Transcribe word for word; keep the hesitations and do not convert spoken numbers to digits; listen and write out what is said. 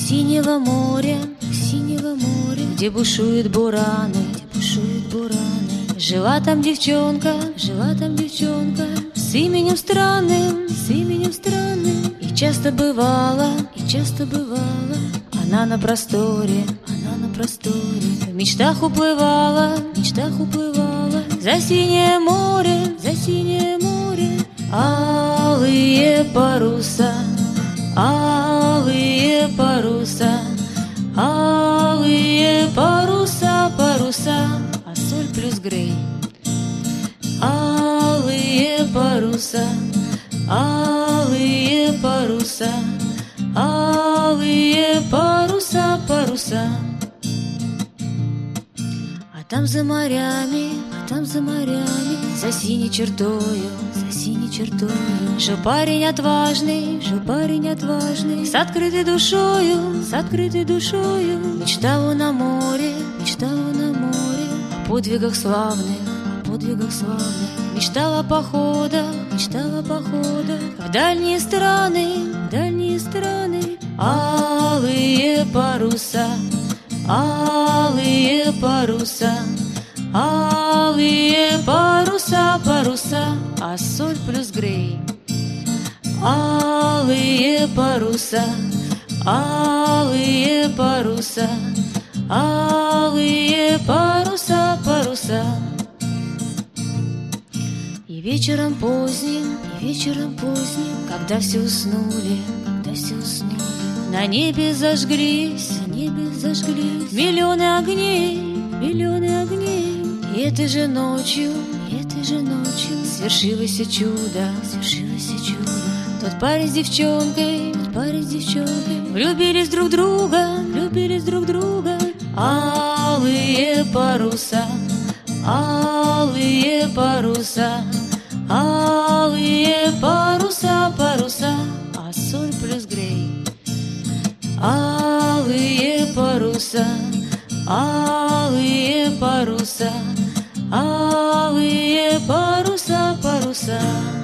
синего моря, синего моря, где бушуют бураны, где бушуют бураны. Жила там девчонка, жила там девчонка с именем странным, с именем странным. И часто бывало, и часто бывало, она на просторе, она на просторе. В мечтах уплывала, в мечтах уплывала за синее море, за синее море. Алые паруса, алые паруса, алые паруса, паруса, а соль плюс грей. Алые паруса, алые паруса, алые паруса, паруса. А там за морями, а там за морями, за синей чертою, за синей чертою жил парень отважный, жил парень отважный, с открытой душою, с открытой душою. Мечтал он о море, мечтал он о море, о подвигах славных, о подвигах славных. Мечтал о походах, мечтал о походах в дальние страны, в дальние страны. Алые паруса, алые паруса, алые паруса, паруса, а соль плюс грей. Алые паруса, алые паруса, алые паруса, паруса. И вечером поздним, и вечером поздним, когда все уснули, когда все уснули, на небе зажглись, на небе зажглись миллионы огней, миллионы огней. И этой же ночью, и этой же ночью свершилось чудо, свершилось чудо. Тот парень с девчонкой, тот парень с девчонкой влюбились друг в друга, влюбились друг в друга. Алые паруса, алые паруса, алые паруса, паруса, а соль плюс грей. Алые паруса, алые паруса, алые паруса, паруса.